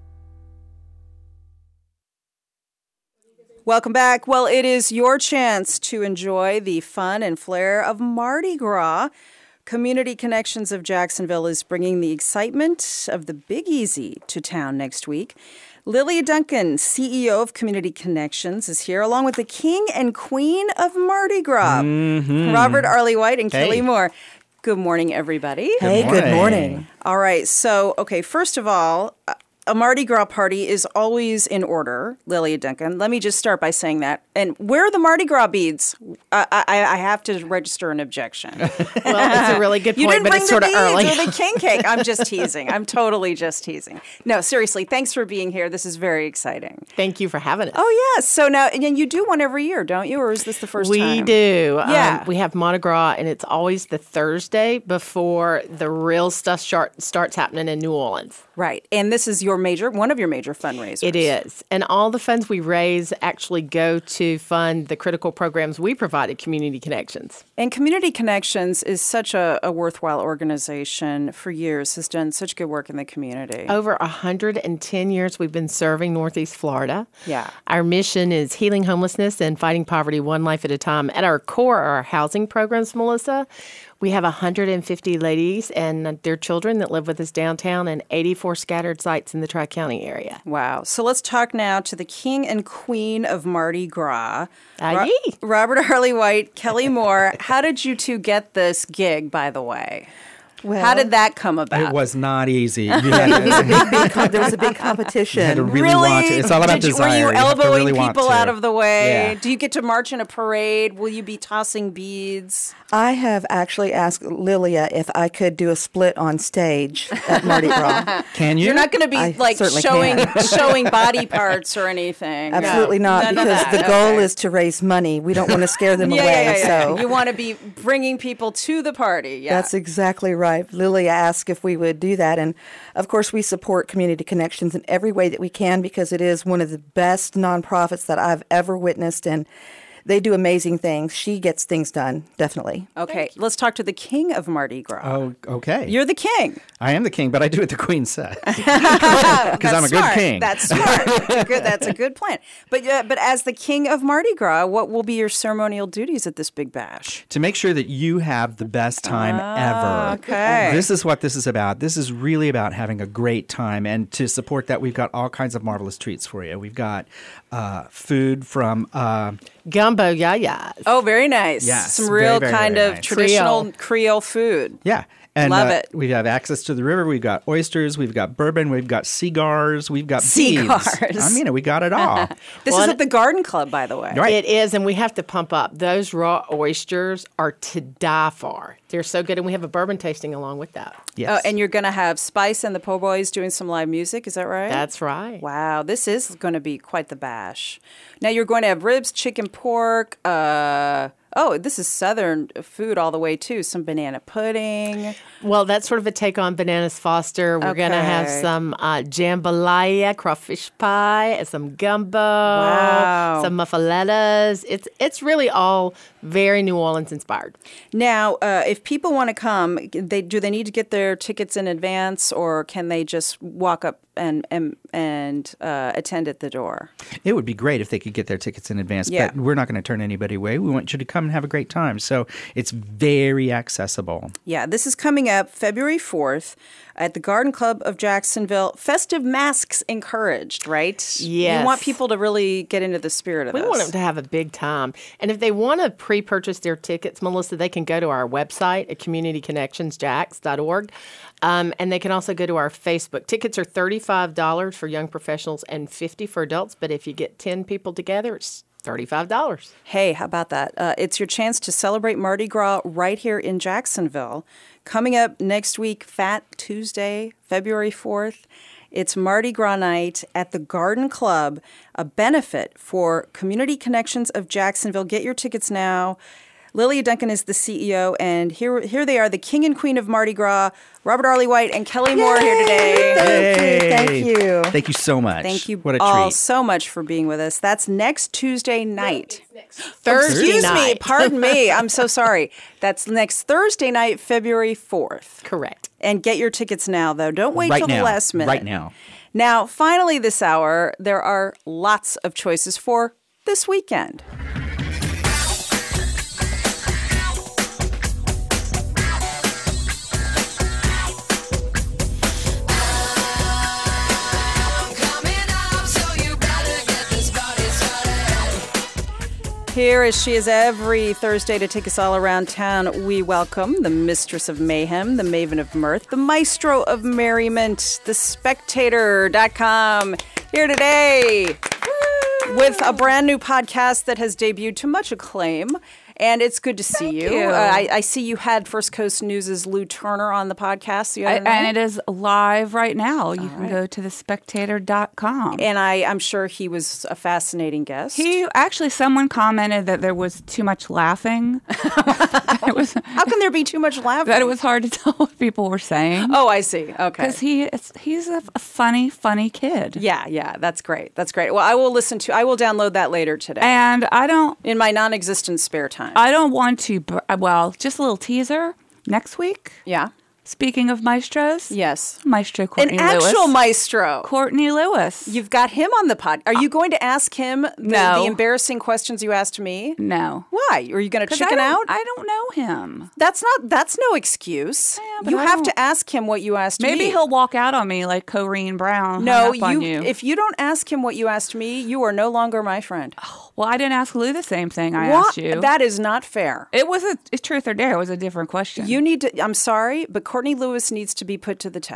Welcome back. Well, it is your chance to enjoy the fun and flair of Mardi Gras. Community Connections of Jacksonville is bringing the excitement of the Big Easy to town next week. Lilia Duncan, C E O of Community Connections, is here, along with the king and queen of Mardi Gras, mm-hmm. Robert Arlie White and Hey. Kelly Moore. Good morning, everybody. Hey, good morning. All right. So, okay, first of all, a Mardi Gras party is always in order, Lilia Duncan. Let me just start by saying that. And where are the Mardi Gras beads? I, I, I have to register an objection. Well, it's a really good You point, didn't but bring it's the sort of beads early. or the king cake. I'm just teasing. I'm totally just teasing. No, seriously, thanks for being here. This is very exciting. Thank you for having us. Oh, yes. So now, and you do one every year, don't you? Or is this the first we time? We do. Yeah. Um, we have Mardi Gras, and it's always the Thursday before the real stuff start, starts happening in New Orleans. Right. And this is your major, one of your major fundraisers. It is. And all the funds we raise actually go to fund the critical programs we provide at Community Connections. And Community Connections is such a, a worthwhile organization. For years, has done such good work in the community. Over one hundred ten years we've been serving Northeast Florida. Yeah. Our mission is healing homelessness and fighting poverty one life at a time. At our core are our housing programs, Melissa. We have one hundred fifty ladies and their children that live with us downtown and eighty-four scattered sites in the Tri-County area. Wow. So let's talk now to the king and queen of Mardi Gras, Ro- Robert Arlie White, Kelly Moore. How did you two get this gig, by the way? Well, How did that come about? It was not easy. You had It was a big, big com- there was a big competition. You had to really, want to. It's all about Did you, desire. Were you You have to elbowing really want people to. out of the way? Yeah. Do you get to march in a parade? Will you be tossing beads? I have actually asked Lilia if I could do a split on stage at Mardi Gras. Can you? You're not going to be I like certainly showing can. showing body parts or anything. Absolutely No, not, none of because that. the goal Okay. is to raise money. We don't want to scare them yeah, away. Yeah, yeah, yeah. So You want to be bringing people to the party. Yeah. That's exactly right. Lilia asked if we would do that. And of course, we support Community Connections in every way that we can because it is one of the best nonprofits that I've ever witnessed. And they do amazing things. She gets things done, definitely. Okay, let's talk to the king of Mardi Gras. Oh, okay. You're the king. I am the king, but I do it the queen said. Because That's I'm a smart. good king. That's smart. That's good. That's a good plan. But uh, but as the king of Mardi Gras, what will be your ceremonial duties at this big bash? To make sure that you have the best time ever. okay. This is what this is about. This is really about having a great time. And to support that, we've got all kinds of marvelous treats for you. We've got uh, food from... Uh, Gumbo yayas. Oh, very nice. Yes, Some very, real very, kind very of nice. traditional Creole. Creole food. Yeah. And, Love uh, it. We have access to the river. We've got oysters. We've got bourbon. We've got cigars. We've got Cigars. beads. I mean, we got it all. This Well, is at the Garden Club, by the way. Right. It is, and we have to pump up. Those raw oysters are to die for. They're so good, and we have a bourbon tasting along with that. Oh, and you're going to have Spice and the Po' Boys doing some live music. Is that right? That's right. Wow, this is going to be quite the bash. Now you're going to have ribs, chicken, pork. Uh, oh, this is Southern food all the way too. Some banana pudding. Well, that's sort of a take on Bananas Foster. We're going to have Okay. some uh, jambalaya, crawfish pie, and some gumbo, Wow. some muffalettas. It's it's really all very New Orleans inspired. Now, uh, if people want to come, they do they need to get their tickets in advance, or can they just walk up and and, and uh, attend at the door? It would be great if they could get their tickets in advance, Yeah. but we're not going to turn anybody away. We want you to come and have a great time. So it's very accessible. Yeah, this is coming up February fourth at the Garden Club of Jacksonville. Festive masks encouraged, right? Yes. You want people to really get into the spirit of We this. want them to have a big time. And if they want to pre-purchase their tickets, Melissa, they can go to our website at community connections jacks dot org. Um, and they can also go to our Facebook. Tickets are thirty-five dollars for young professionals and fifty dollars for adults. But if you get ten people together, it's thirty-five dollars. Hey, how about that? Uh, it's your chance to celebrate Mardi Gras right here in Jacksonville. Coming up next week, Fat Tuesday, February fourth. It's Mardi Gras night at the Garden Club, a benefit for Community Connections of Jacksonville. Get your tickets now. Lilia Duncan is the C E O, and here here they are, the king and queen of Mardi Gras, Robert Arlie White and Kelly Moore here today. Thank you. Thank you. Thank you so much. Thank you what a all treat. so much for being with us. That's next Tuesday night. Thursday Excuse night. me. Pardon me. I'm so sorry. That's next Thursday night, February fourth. Correct. And get your tickets now, though. Don't wait Right till now. the last minute. Right now. Now, finally this hour, there are lots of choices for this weekend. Here, as she is every Thursday to take us all around town, we welcome the mistress of mayhem, the maven of mirth, the maestro of merriment, the spectator dot com, here today with a brand new podcast that has debuted to much acclaim. And it's good to see Thank you. you. Uh, I, I see you had First Coast News' Lou Turner on the podcast the other I, night. and it is live right now. You can go to the spectator dot com. And I, I'm sure he was a fascinating guest. He actually, someone commented that there was too much laughing. it was, How can there be too much laughing? That it was hard to tell what people were saying. Oh, I see. Okay. Because he, it's, he's a, a funny, funny kid. Yeah, yeah, that's great. That's great. Well, I will listen to, I will download that later today. And I don't... In my non-existent spare time. I don't want to, br- well, just a little teaser. Next week. Yeah. Speaking of maestros. Yes. Maestro Courtney An Lewis. actual maestro. Courtney Lewis. You've got him on the pod. Are you going to ask him the, No. the embarrassing questions you asked me? No. Why? Are you going to 'Cause chicken I don't- out? I don't know him. That's not, that's no excuse. but you I have don't- to ask him what you asked me. Maybe he'll walk out on me like Corrine Brown. hung No, up on you, you. if you don't ask him what you asked me, you are no longer my friend. Well, I didn't ask Lou the same thing I What? asked you. That is not fair. It was a it's truth or dare. It was a different question. You need to, I'm sorry, but Courtney Lewis needs to be put to the test.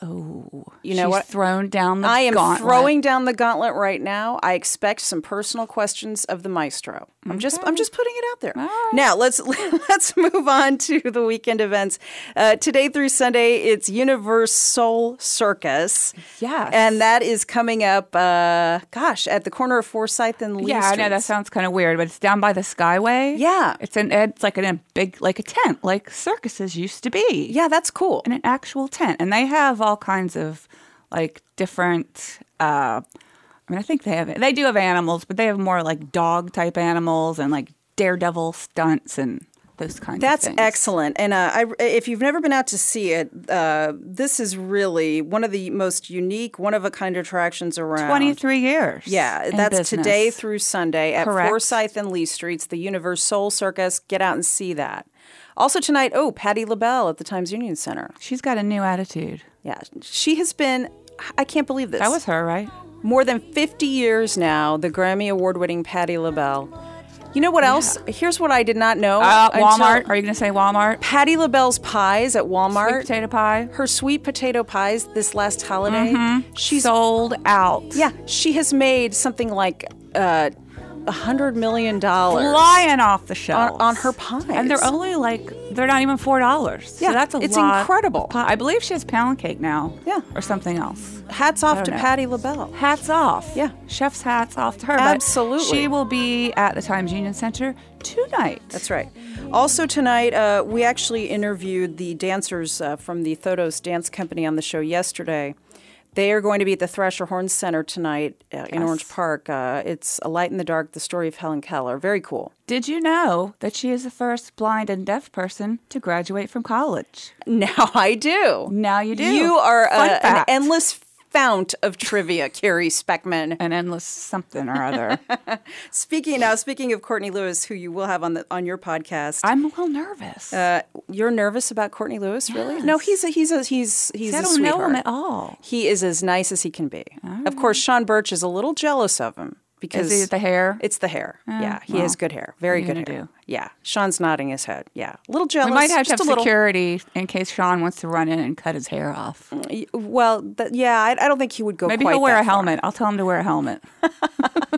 Oh. You know she's what? thrown down the I am gauntlet. throwing down the gauntlet right now. I expect some personal questions of the maestro. I'm just I'm just putting it out there. Now let's let's move on to the weekend events. Uh, today through Sunday, it's Universal Circus. Yes. And that is coming up, uh, gosh, at the corner of Forsyth and Lee Yeah, I know that Streets. sounds kind of weird, but it's down by the Skyway. Yeah. It's an it's like in a big like a tent, like circuses used to be. Yeah, that's cool. In an actual tent, and they have all kinds of like different. Uh, I mean, I think they have they do have animals, but they have more like dog type animals and like daredevil stunts and those kinds That's of things. excellent. And uh, I, if you've never been out to see it, uh, this is really one of the most unique, one-of-a-kind attractions around. twenty-three years. Yeah, in that's business. today through Sunday at Correct. Forsyth and Lee Streets, the Universal Circus. Get out and see that. Also tonight, oh, Patti LaBelle at the Times Union Center. She's got a new attitude. Yeah, she has been, I can't believe this. That was her, right? More than fifty years now, the Grammy Award-winning Patti LaBelle. You know what else? Here's what I did not know. Uh, until- Walmart. Are you going to say Walmart? Patti LaBelle's pies at Walmart. Sweet potato pie. Her sweet potato pies this last holiday. Mm-hmm. She's sold out. Yeah, she has made something like uh, a hundred million dollars Flying off the shelves on, on her pies, and they're only like they're not even four dollars. Yeah, so that's a it's lot incredible. of pie. I believe she has pound cake now. Yeah, or something else. Hats I off don't to know. Patti LaBelle. Hats off. Yeah, chef's hats off to her. But Absolutely. she will be at the Times Union Center tonight. That's right. Also tonight, uh, we actually interviewed the dancers uh, from the Thodos Dance Company on the show yesterday. They are going to be at the Thrasher Horn Center tonight uh, in Yes. Orange Park. Uh, it's A Light in the Dark, the story of Helen Keller. Very cool. Did you know that she is the first blind and deaf person to graduate from college? Now I do. Now you do. You are Fun uh, an fact. endless fount of trivia, Carrie Speckman. An endless something or other. Speaking now, speaking of Courtney Lewis, who you will have on the on your podcast, I'm a little nervous. Uh, you're nervous about Courtney Lewis, really? Yes. No, he's a he's a he's he's See, a I don't know sweetheart. him at all. He is as nice as he can be. Of course, Sean Birch is a little jealous of him because Is it the hair? It's the hair. Oh, yeah, he well, has good hair. Very what are you good hair. gonna do? Yeah, Sean's nodding his head. Yeah, a little jealous. We might have to just have a little. security in case Sean wants to run in and cut his hair off. Well, th- yeah, I, I don't think he would go. Maybe quite he'll wear that a far. helmet. I'll tell him to wear a helmet.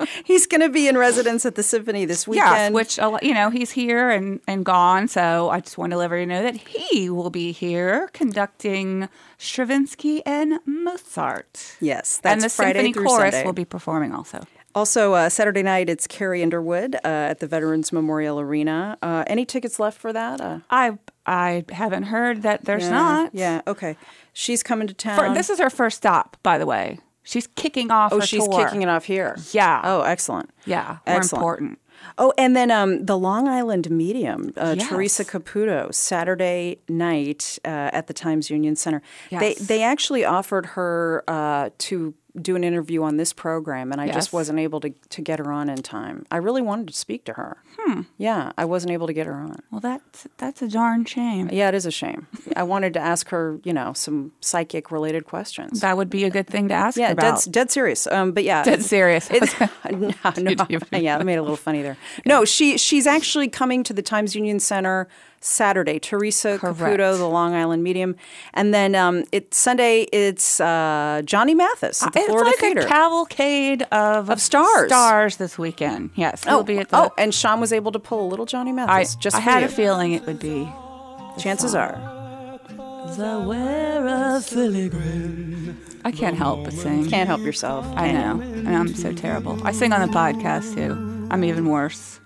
He's going to be in residence at the Symphony this weekend. Yes, which, a lo- you know, he's here and, and gone, so I just want to let everybody know that he will be here conducting Stravinsky and Mozart. Yes, that's And the Friday Symphony through Chorus Sunday. will be performing also. Also, uh, Saturday night, it's Carrie Underwood uh, at the Veterans Memorial Arena. Uh, any tickets left for that? Uh, I I haven't heard that there's yeah, not. Yeah, okay. She's coming to town. For, this is her first stop, by the way. She's kicking off oh, her she's tour. kicking it off here. Yeah. Oh, excellent. Yeah, more Excellent. important. Oh, and then um, the Long Island Medium, uh, Yes. Teresa Caputo, Saturday night uh, at the Times Union Center. Yes. They they actually offered her uh, to do an interview on this program, and I Yes. just wasn't able to, to get her on in time. I really wanted to speak to her. Hmm. Yeah, I wasn't able to get her on. Well, that's that's a darn shame. Yeah, it is a shame. I wanted to ask her, you know, some psychic-related questions. That would be a good thing to ask Yeah, her about. dead, dead serious. Um, but yeah, Dead serious. It's, no, no, yeah, I made it a little funny there. No, she she's actually coming to the Times Union Center Saturday. Teresa Correct. Caputo, the Long Island Medium, and then um, it's Sunday. It's uh, Johnny Mathis at the it's Florida like Theater. a cavalcade of, Of stars. Stars this weekend. Yes, oh, we'll be at the. oh, and Sean was able to pull a little Johnny I, Mathis. just I for had you. a feeling it would be. Chances are. I wear a filigree. I can't help but sing. Can't help yourself. I can know. you? And I'm so terrible. I sing on the podcast too. I'm even worse.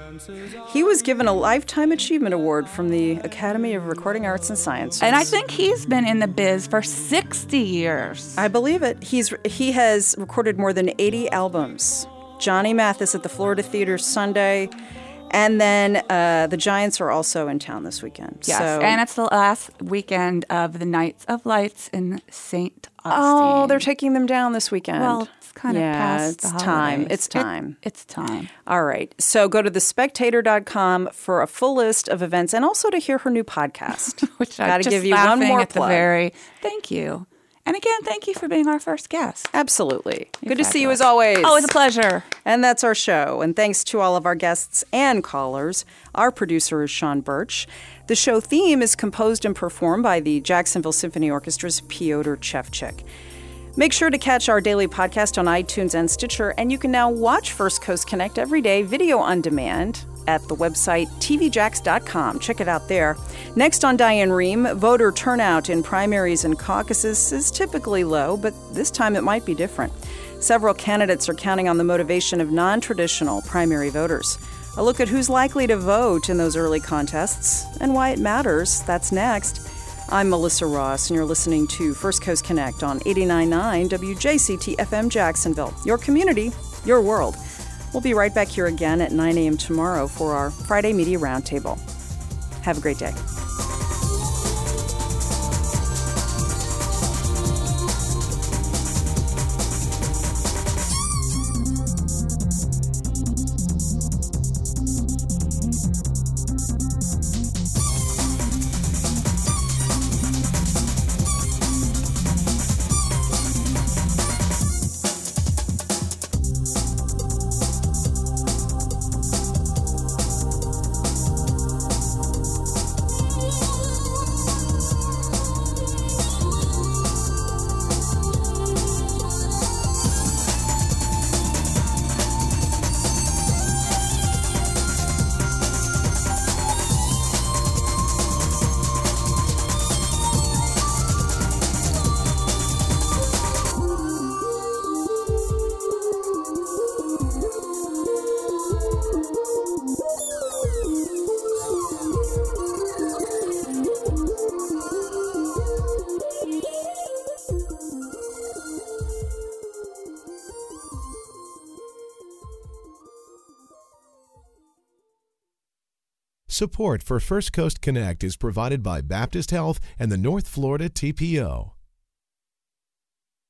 He was given a Lifetime Achievement Award from the Academy of Recording Arts and Sciences. And I think he's been in the biz for sixty years. I believe it. He's he has recorded more than eighty albums. Johnny Mathis at the Florida Theater Sunday. And then uh, the Giants are also in town this weekend. Yes, so, and it's the last weekend of the Nights of Lights in Saint Augustine. oh, they're taking them down this weekend. Well, it's kind of yeah, past it's the time. holidays. It's time. It, it's time. All right. So go to the spectator dot com for a full list of events and also to hear her new podcast. Which Got I'm to just give you one laughing more at plug. the very. Thank you. And again, thank you for being our first guest. Absolutely. You're Good to see you fabulous. as always. Always a pleasure. And that's our show. And thanks to all of our guests and callers. Our producer is Sean Birch. The show theme is composed and performed by the Jacksonville Symphony Orchestra's Piotr Chevchik. Make sure to catch our daily podcast on iTunes and Stitcher, and you can now watch First Coast Connect every day, video on demand, at the website t v jacks dot com. Check it out there. Next on Diane Rehm, voter turnout in primaries and caucuses is typically low, but this time it might be different. Several candidates are counting on the motivation of non-traditional primary voters. A look at who's likely to vote in those early contests and why it matters. That's next. I'm Melissa Ross, and you're listening to First Coast Connect on eighty-nine point nine W J C T F M Jacksonville. Your community, your world. We'll be right back here again at nine a.m. tomorrow for our Friday Media Roundtable. Have a great day. Support for First Coast Connect is provided by Baptist Health and the North Florida T P O.